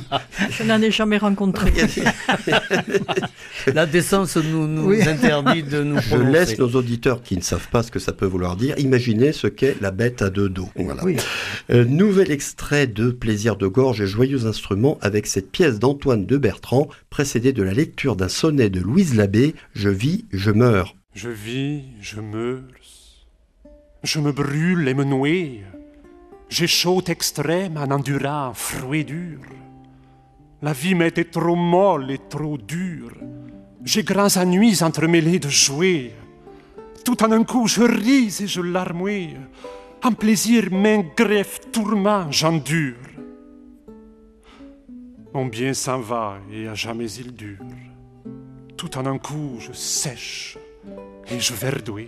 Je n'en ai jamais rencontré. La décence nous, nous oui. interdit de nous Je laisse nos auditeurs qui ne savent pas ce que ça peut vouloir dire imaginer ce qu'est la bête à deux dos. Voilà. Oui. Euh, nouvel extrait de Plaisir de gorge et joyeux instruments avec cette pièce d'Antoine de Bertrand précédée de la lecture d'un sonnet de Louise Labbé, Je vis, je meurs. Je vis, je meurs, je me brûle et me noie, j'ai chaud extrême en endurant froid et dur. La vie m'était trop molle et trop dure. J'ai grands ennuis entremêlés de jouets. Tout en un coup, je ris et je larmouais. En plaisir, main greffe, tourment, j'endure. Mon bien s'en va et à jamais il dure. Tout en un coup, je sèche et je verdouille.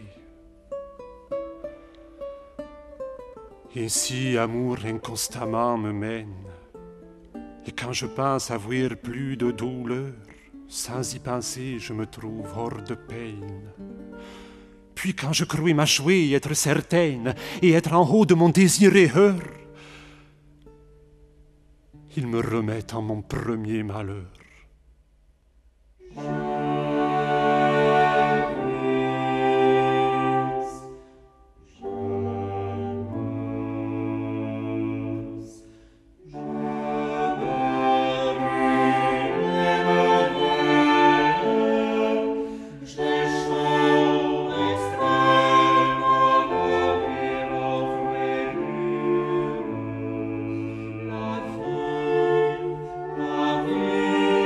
Ainsi, amour inconstamment me mène. Et quand je pense avoir plus de douleur, sans y penser, je me trouve hors de peine. Puis quand je crois m'achouer, être certaine, et être en haut de mon désiré heure, il me remet en mon premier malheur. La vie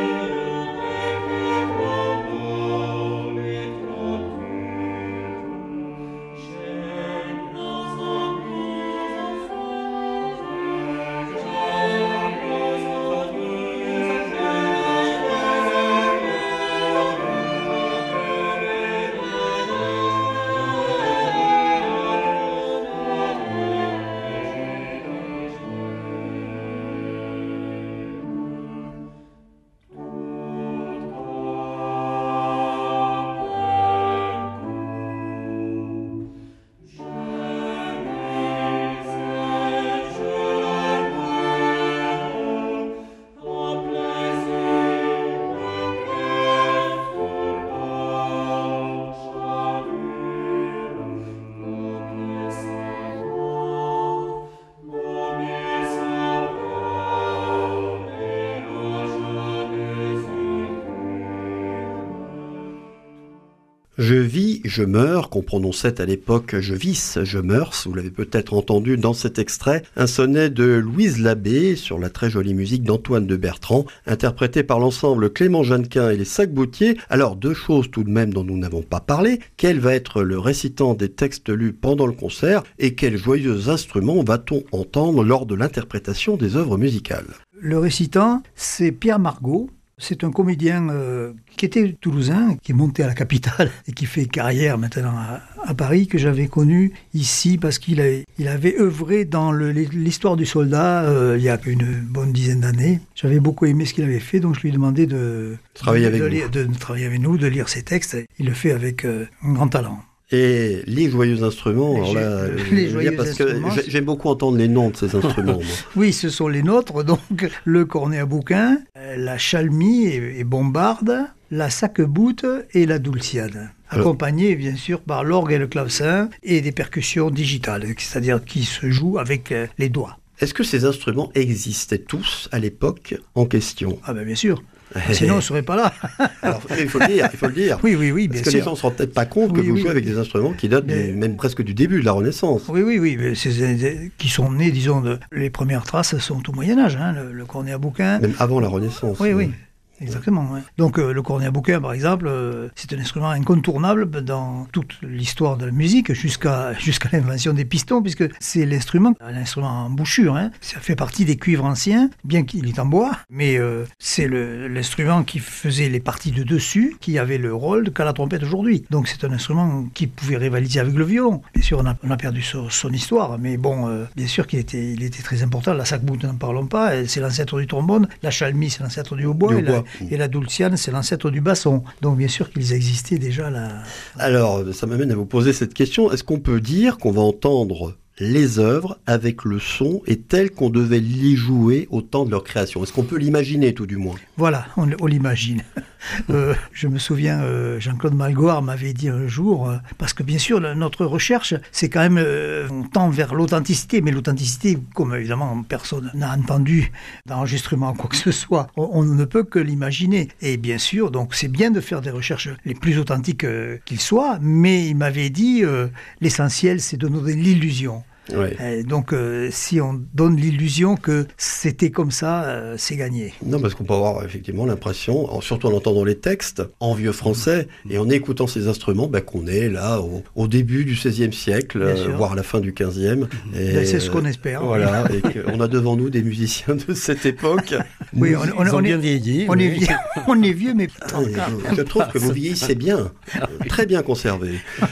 Je vis, je meurs, qu'on prononçait à l'époque je vis, je meurs. Vous l'avez peut-être entendu dans cet extrait, un sonnet de Louise Labbé sur la très jolie musique d'Antoine de Bertrand, interprété par l'ensemble Clément Jeannequin et les Sac-Boutier. Alors, deux choses tout de même dont nous n'avons pas parlé. Quel va être le récitant des textes lus pendant le concert et quels joyeux instruments va-t-on entendre lors de l'interprétation des œuvres musicales? Le récitant, c'est Pierre Margot. C'est un comédien euh, qui était toulousain, qui est monté à la capitale et qui fait carrière maintenant à, à Paris, que j'avais connu ici parce qu'il avait, il avait œuvré dans le, l'histoire du soldat euh, il y a une bonne dizaine d'années. J'avais beaucoup aimé ce qu'il avait fait, donc je lui ai demandé de travailler, de, avec, de, nous. Lire, de, de travailler avec nous, de lire ses textes. Il le fait avec euh, un grand talent. Et les joyeux instruments, les, alors là, les joyeux parce instruments, que j'aime beaucoup entendre les noms de ces instruments. Moi. Oui, ce sont les nôtres, donc le cornet à bouquin, la chalmie et, et bombarde, la sac-boute et la dulciane. Accompagné bien sûr par l'orgue et le clavecin et des percussions digitales, c'est-à-dire qui se jouent avec les doigts. Est-ce que ces instruments existaient tous à l'époque en question? Ah ben bien sûr. Sinon, on ne serait pas là. Alors, il faut le dire, il faut le dire. Oui, oui, oui, bien Parce que sûr. les gens ne se rendent peut-être pas compte que oui, vous oui. jouez avec des instruments qui datent mais... du, même presque du début de la Renaissance. Oui, oui, oui. Mais c'est, qui sont nés, disons, de, les premières traces sont au Moyen-Âge, hein, le, le cornet à bouquin. Même avant la Renaissance. Oui, oui. Exactement. Ouais. Donc euh, le cornet à bouquin, par exemple, euh, c'est un instrument incontournable dans toute l'histoire de la musique jusqu'à jusqu'à l'invention des pistons, puisque c'est l'instrument, un instrument en bouchure. Hein. Ça fait partie des cuivres anciens, bien qu'il est en bois, mais euh, c'est le, l'instrument qui faisait les parties de dessus, qui avait le rôle qu'a la trompette aujourd'hui. Donc c'est un instrument qui pouvait rivaliser avec le violon. Bien sûr, on a, on a perdu son, son histoire, mais bon, euh, bien sûr qu'il était, il était très important. La sac-boute, n'en parlons pas, c'est l'ancêtre du trombone. La chalmie, c'est l'ancêtre du hautbois. Du et hautbois. Et la dulciane, c'est l'ancêtre du basson. Donc bien sûr qu'ils existaient déjà là. Alors, ça m'amène à vous poser cette question. Est-ce qu'on peut dire qu'on va entendre les œuvres avec le son et tel qu'on devait les jouer au temps de leur création? Est-ce qu'on peut l'imaginer tout du moins? Voilà, on, on l'imagine. euh, je me souviens, euh, Jean-Claude Malgoire m'avait dit un jour, euh, parce que bien sûr, la, notre recherche, c'est quand même, euh, on tend vers l'authenticité, mais l'authenticité, comme évidemment personne n'a entendu d'enregistrement, quoi que ce soit, on, on ne peut que l'imaginer. Et bien sûr, donc c'est bien de faire des recherches les plus authentiques euh, qu'ils soient, mais il m'avait dit, euh, l'essentiel, c'est de nous donner l'illusion. Ouais. Euh, donc, euh, si on donne l'illusion que c'était comme ça, euh, c'est gagné. Non, parce qu'on peut avoir effectivement l'impression, surtout en entendant les textes en vieux français et en écoutant ces instruments, bah, qu'on est là au, au début du seizième siècle, euh, voire à la fin du quinzième. Et, ben, c'est ce qu'on espère. Voilà, et qu'on a devant nous des musiciens de cette époque. Oui, on, on, Ils ont on bien est, vieilli. on, oui. est vieux, on est vieux, mais Ah, je trouve que vous vieillissez bien, très bien conservé.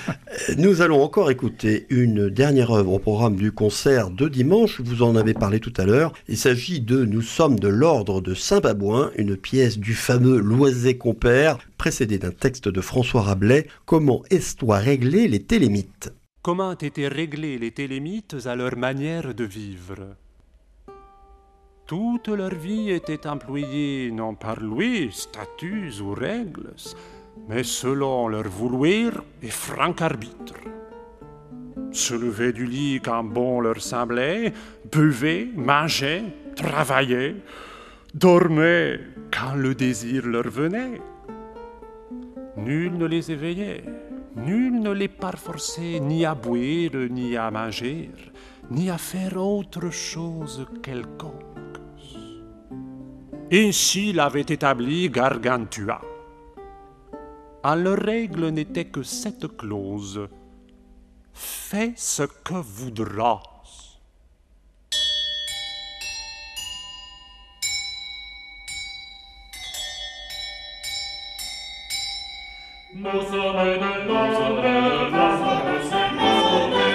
Nous allons encore écouter une dernière œuvre au programme du concert de dimanche. Vous en avez parlé tout à l'heure. Il s'agit de Nous sommes de l'ordre de Saint-Babouin, une pièce du fameux Loizé-Compère, précédée d'un texte de François Rabelais. Comment est-toi réglé les télémites? Comment étaient réglés les télémites à leur manière de vivre? Toute leur vie était employée non par lois, statuts ou règles, mais selon leur vouloir et franc arbitre. Se levaient du lit quand bon leur semblait, buvaient, mangeaient, travaillaient, dormaient quand le désir leur venait. Nul ne les éveillait, nul ne les parforçait ni à boire, ni à manger, ni à faire autre chose quelconque. Ainsi l'avait établi Gargantua. En leur règle n'était que cette clause: fais ce que voudras. Nous sommes de l'ordre de Saint-Babouin.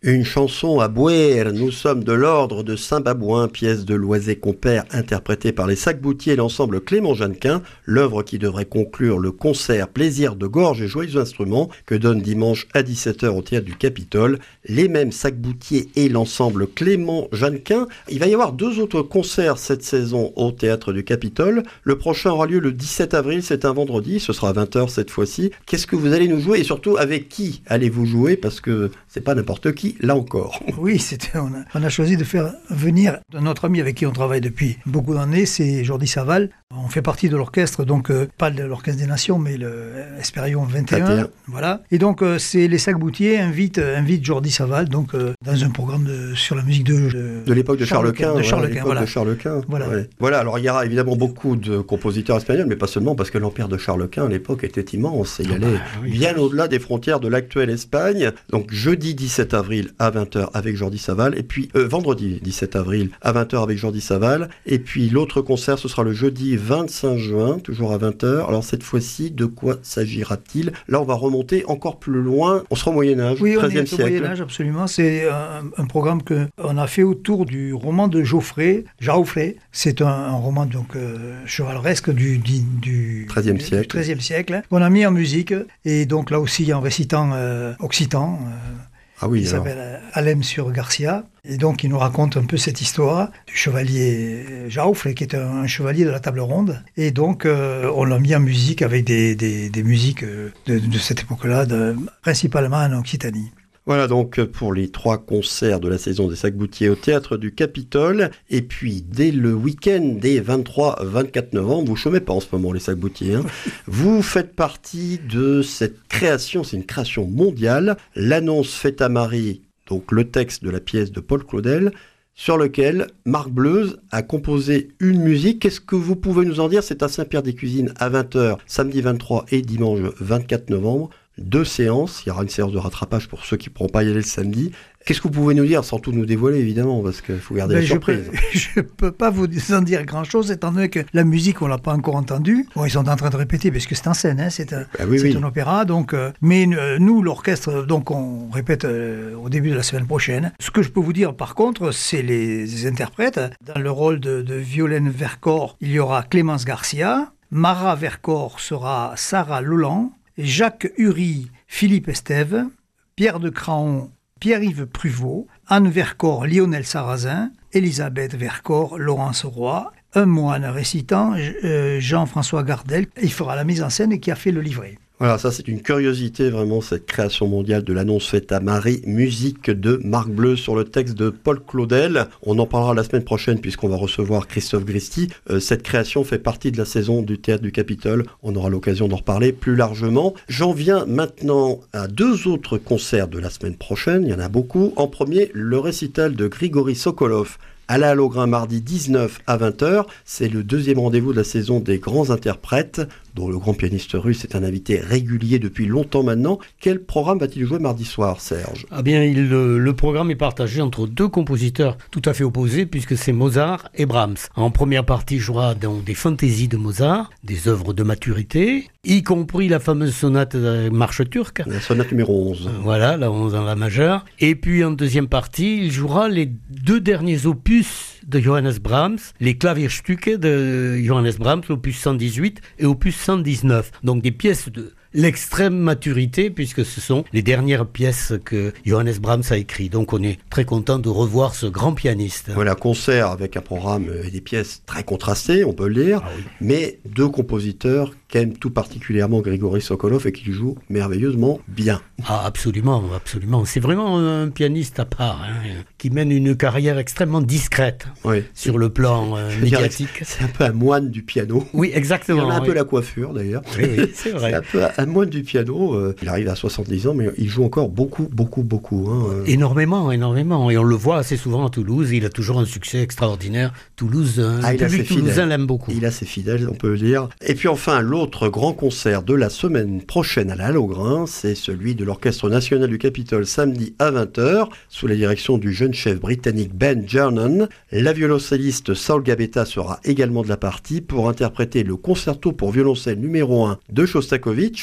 Une chanson à boire, nous sommes de l'ordre de Saint-Babouin, pièce de Loisé-Compère interprétée par les Sac-Boutiers et l'ensemble Clément Jeannequin, l'œuvre qui devrait conclure le concert Plaisir de gorge et joyeux instruments que donne dimanche à dix-sept heures au Théâtre du Capitole. Les mêmes Sac-Boutiers et l'ensemble Clément Jeannequin. Il va y avoir deux autres concerts cette saison au Théâtre du Capitole. Le prochain aura lieu le dix-sept avril, c'est un vendredi, ce sera à vingt heures cette fois-ci. Qu'est-ce que vous allez nous jouer et surtout avec qui allez-vous jouer, parce que c'est pas n'importe qui, là encore. Oui, c'était, on, a, on a choisi de faire venir notre ami avec qui on travaille depuis beaucoup d'années, c'est Jordi Saval. On fait partie de l'orchestre, donc euh, pas de l'Orchestre des Nations, mais le Espérion vingt et un. vingt et un. Voilà. Et donc, euh, c'est les Sac-Boutiers invitent, euh, invitent Jordi Saval donc, euh, dans un programme de, sur la musique de... De, de l'époque de Charles Quint. De Charles Quint, voilà. De Charles Quint. Voilà. Ouais. Voilà, alors il y aura évidemment beaucoup de compositeurs espagnols, mais pas seulement, parce que l'empire de Charles Quint, à l'époque, était immense. Et il allait ah bah, oui. bien au-delà des frontières de l'actuelle Espagne. Donc, jeudi dix-sept avril à vingt heures avec Jordi Saval, et puis euh, vendredi dix-sept avril à vingt heures avec Jordi Saval, et puis l'autre concert, ce sera le jeudi vingt-cinq juin, toujours à vingt heures. Alors cette fois-ci, de quoi s'agira-t-il? Là, on va remonter encore plus loin. On sera au Moyen-Âge, oui, treizième siècle. Oui, au Moyen-Âge, absolument. C'est un, un programme qu'on a fait autour du roman de Geoffrey, Jaufré. C'est un, un roman donc euh, chevaleresque du, du, du treizième siècle. Du treizième siècle, qu'on a mis en musique, et donc là aussi en récitant euh, occitan. Euh, Ah oui, il alors. s'appelle Alem sur Garcia, et donc il nous raconte un peu cette histoire du chevalier Jaufré, qui est un, un chevalier de la table ronde, et donc euh, on l'a mis en musique avec des, des, des musiques de, de cette époque-là, de, principalement en Occitanie. Voilà donc pour les trois concerts de la saison des Sac-Boutiers au Théâtre du Capitole. Et puis dès le week-end des vingt-trois vingt-quatre novembre, vous chômez pas en ce moment les Sac-Boutiers, hein. Vous faites partie de cette création, c'est une création mondiale, l'annonce faite à Marie, donc le texte de la pièce de Paul Claudel, sur lequel Marc Bleuze a composé une musique. Qu'est-ce que vous pouvez nous en dire? C'est à Saint-Pierre-des-Cuisines à vingt heures, samedi vingt-trois et dimanche vingt-quatre novembre. Deux séances, il y aura une séance de rattrapage pour ceux qui ne pourront pas y aller le samedi. Qu'est-ce que vous pouvez nous dire, sans tout nous dévoiler évidemment, parce qu'il faut garder ben la surprise. Je ne peux pas vous en dire grand-chose, étant donné que la musique, on ne l'a pas encore entendue. Bon, ils sont en train de répéter, parce que c'est en scène, hein, c'est, un, ben oui, c'est oui. un opéra. Donc, euh, mais euh, nous, l'orchestre, donc on répète euh, au début de la semaine prochaine. Ce que je peux vous dire, par contre, c'est les, les interprètes. Dans le rôle de, de Violaine Vercors, il y aura Clémence Garcia. Mara Vercors sera Sarah Loland. Jacques Hury, Philippe Estève, Pierre de Craon, Pierre-Yves Pruvot, Anne Vercors, Lionel Sarrazin, Elisabeth Vercors, Laurence Roy, un moine récitant, euh, Jean-François Gardel. Il fera la mise en scène et qui a fait le livret. Voilà, ça c'est une curiosité vraiment, cette création mondiale de l'annonce faite à Marie, musique de Marc Bleuze sur le texte de Paul Claudel. On en parlera la semaine prochaine puisqu'on va recevoir Christophe Gristi. Euh, cette création fait partie de la saison du Théâtre du Capitole. On aura l'occasion d'en reparler plus largement. J'en viens maintenant à deux autres concerts de la semaine prochaine, il y en a beaucoup. En premier, le récital de Grigory Sokolov à la Hallogrin mardi dix-neuf à vingt heures. C'est le deuxième rendez-vous de la saison des grands interprètes, dont le grand pianiste russe est un invité régulier depuis longtemps maintenant. Quel programme va-t-il jouer mardi soir, Serge? Ah bien, il, le, le programme est partagé entre deux compositeurs tout à fait opposés, puisque c'est Mozart et Brahms. En première partie, il jouera dans des fantaisies de Mozart, des œuvres de maturité, y compris la fameuse sonate de marche turque. La sonate numéro onze. Voilà, la onze en la majeure. Et puis en deuxième partie, il jouera les deux derniers opus de Johannes Brahms, les Klavierstücke de Johannes Brahms, l'opus cent dix-huit et opus cent dix-neuf. Donc des pièces de l'extrême maturité, puisque ce sont les dernières pièces que Johannes Brahms a écrites. Donc on est très content de revoir ce grand pianiste. Voilà, concert avec un programme et des pièces très contrastées, on peut le dire, ah oui. Mais deux compositeurs qu'aime tout particulièrement Grigory Sokolov et qui joue merveilleusement bien. Ah, absolument, absolument. C'est vraiment un pianiste à part, hein, qui mène une carrière extrêmement discrète oui. sur le plan euh, médiatique. C'est un peu un moine du piano. Oui, exactement. Il en a un oui. peu la coiffure d'ailleurs. Oui, oui, c'est vrai. C'est un peu un moine du piano. Euh, il arrive à soixante-dix ans, mais il joue encore beaucoup, beaucoup, beaucoup. Hein. Énormément, énormément. Et on le voit assez souvent à Toulouse. Il a toujours un succès extraordinaire. Toulouse, ah, le public toulousain l'aime beaucoup. Il a ses fidèles, on peut le dire. Et puis enfin, l'autre grand concert de la semaine prochaine à la Hallogrin, c'est celui de l'Orchestre National du Capitole, samedi à vingt heures, sous la direction du jeune chef britannique Ben Jernan. La violoncelliste Saul Gabetta sera également de la partie pour interpréter le concerto pour violoncelle numéro un de Shostakovich.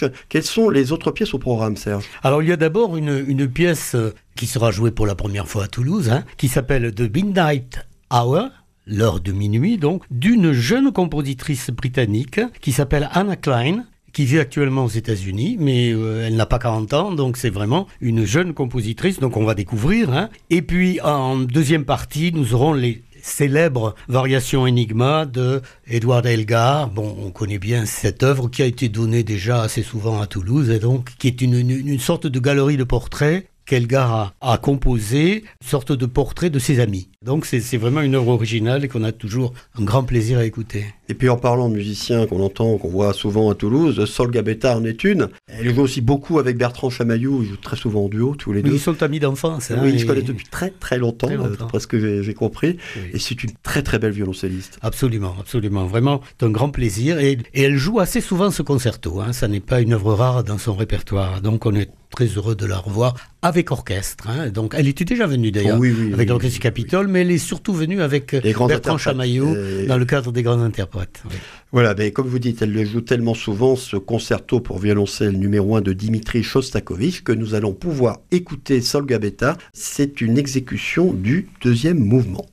Shostakovich. Quelles sont les autres pièces au programme, Serge ? Alors il y a d'abord une, une pièce qui sera jouée pour la première fois à Toulouse, hein, qui s'appelle The Midnight Hour, l'heure de minuit donc, d'une jeune compositrice britannique qui s'appelle Anna Klein, qui vit actuellement aux États-Unis, mais euh, elle n'a pas quarante ans, donc c'est vraiment une jeune compositrice, donc on va découvrir. Hein. Et puis en deuxième partie, nous aurons les célèbres variations Enigma de Edward Elgar. Bon, on connaît bien cette œuvre qui a été donnée déjà assez souvent à Toulouse, et donc qui est une, une, une sorte de galerie de portraits qu'Elgar a, a composé, une sorte de portrait de ses amis. Donc c'est, c'est vraiment une œuvre originale et qu'on a toujours un grand plaisir à écouter. Et puis en parlant de musiciens qu'on entend, qu'on voit souvent à Toulouse, Sol Gabetta en est une. Elle joue aussi beaucoup avec Bertrand Chamaillou, ils jouent très souvent en duo tous les deux. Ils sont amis d'enfance. Hein, oui, ils se connaissent depuis très très longtemps, très longtemps. Euh, presque j'ai, j'ai compris. Oui. Et c'est une très très belle violoncelliste. Absolument, absolument. Vraiment, c'est un grand plaisir. Et, et elle joue assez souvent ce concerto. Hein. Ça n'est pas une œuvre rare dans son répertoire. Donc on est très heureux de la revoir avec orchestre. Hein. Donc elle était déjà venue d'ailleurs oh, oui, oui, avec oui, l'orchestre oui, du Capitole, oui. mais elle est surtout venue avec Bertrand Chamaillou euh... dans le cadre des grands interprètes. Oui. Voilà, mais comme vous dites, elle le joue tellement souvent, ce concerto pour violoncelle numéro un de Dimitri Shostakovich, que nous allons pouvoir écouter Sol Gabetta. C'est une exécution du deuxième mouvement.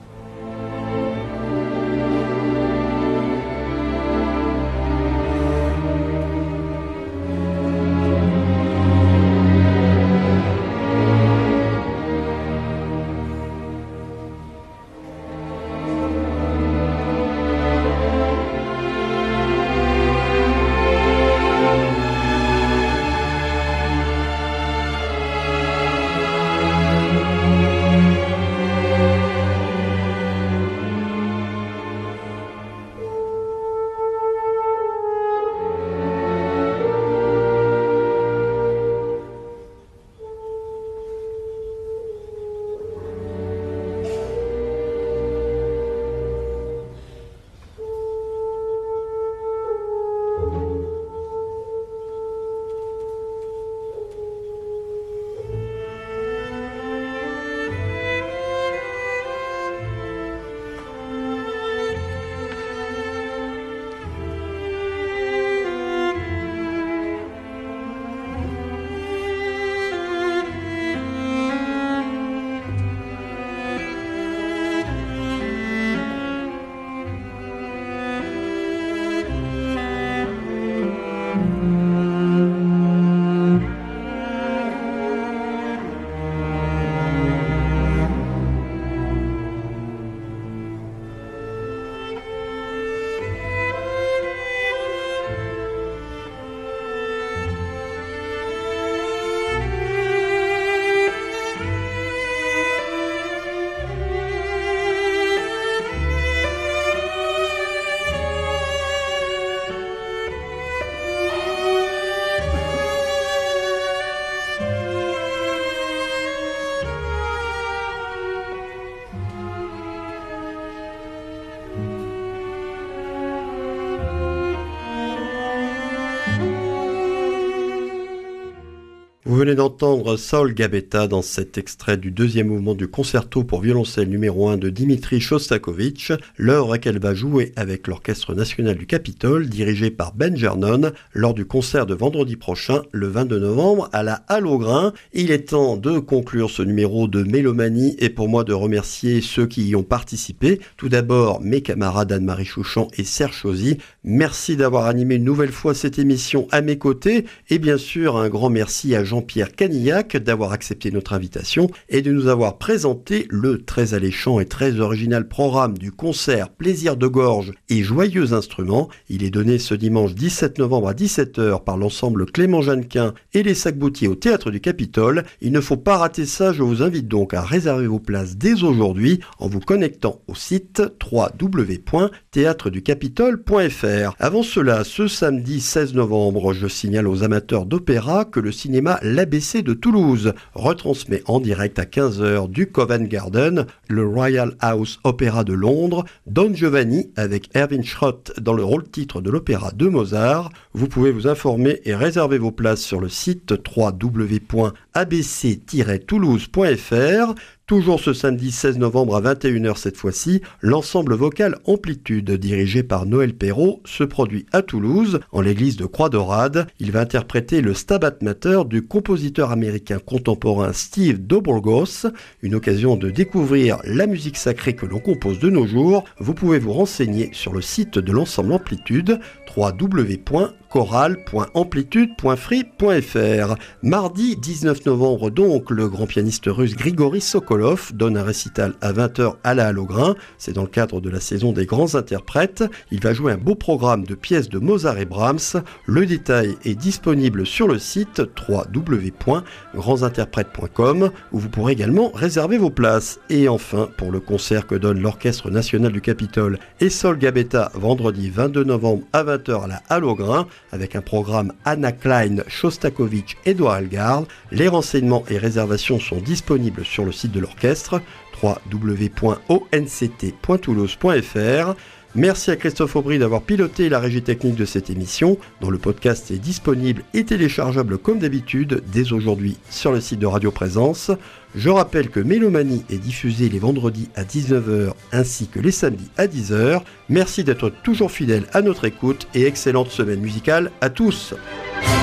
Vous venez d'entendre Sol Gabetta dans cet extrait du deuxième mouvement du concerto pour violoncelle numéro un de Dimitri Shostakovich, l'œuvre qu'elle va jouer avec l'Orchestre national du Capitole, dirigé par Ben Gernon, lors du concert de vendredi prochain, le vingt-deux novembre, à la Halle aux Grains. Il est temps de conclure ce numéro de Mélomanie et pour moi de remercier ceux qui y ont participé. Tout d'abord, mes camarades Anne-Marie Chouchan et Serge Chauzy. Merci d'avoir animé une nouvelle fois cette émission à mes côtés et bien sûr un grand merci à Jean-Pierre Canillac d'avoir accepté notre invitation et de nous avoir présenté le très alléchant et très original programme du concert Plaisir de gorge et joyeux instruments. Il est donné ce dimanche dix-sept novembre à dix-sept heures par l'ensemble Clément Jeannequin et les Sac-Boutiers au Théâtre du Capitole. Il ne faut pas rater ça, je vous invite donc à réserver vos places dès aujourd'hui en vous connectant au site w w w point théâtre du capitole point f r. Avant cela, ce samedi seize novembre, je signale aux amateurs d'opéra que le cinéma L'A B C de Toulouse retransmet en direct à quinze heures du Covent Garden le Royal House Opera de Londres, Don Giovanni avec Erwin Schrott dans le rôle-titre de l'opéra de Mozart. Vous pouvez vous informer et réserver vos places sur le site w w w point a b c tiret toulouse point f r. Toujours ce samedi seize novembre à vingt et une heures cette fois-ci, l'ensemble vocal Amplitude, dirigé par Noël Perrault, se produit à Toulouse, en l'église de Croix-Dorade. Il va interpréter le Stabat Mater du compositeur américain contemporain Steve Dobrogosz, une occasion de découvrir la musique sacrée que l'on compose de nos jours. Vous pouvez vous renseigner sur le site de l'ensemble Amplitude, w w w point chorale point amplitude point free point f r. Mardi dix-neuf novembre donc, le grand pianiste russe Grigory Sokolov donne un récital à vingt heures à la Halle aux Grains. C'est dans le cadre de la saison des grands interprètes. Il va jouer un beau programme de pièces de Mozart et Brahms. Le détail est disponible sur le site w w w point grands interprètes point com où vous pourrez également réserver vos places. Et enfin, pour le concert que donne l'Orchestre national du Capitole et Sol Gabetta vendredi vingt-deux novembre à vingt heures à la Halle aux Grains, avec un programme Anna Klein, Shostakovich, Édouard Elgar. Les renseignements et réservations sont disponibles sur le site de l'orchestre, w w w point o n c t point toulouse point f r. Merci à Christophe Aubry d'avoir piloté la régie technique de cette émission, dont le podcast est disponible et téléchargeable comme d'habitude dès aujourd'hui sur le site de Radio Présence. Je rappelle que Mélomanie est diffusée les vendredis à dix-neuf heures ainsi que les samedis à dix heures. Merci d'être toujours fidèles à notre écoute et excellente semaine musicale à tous.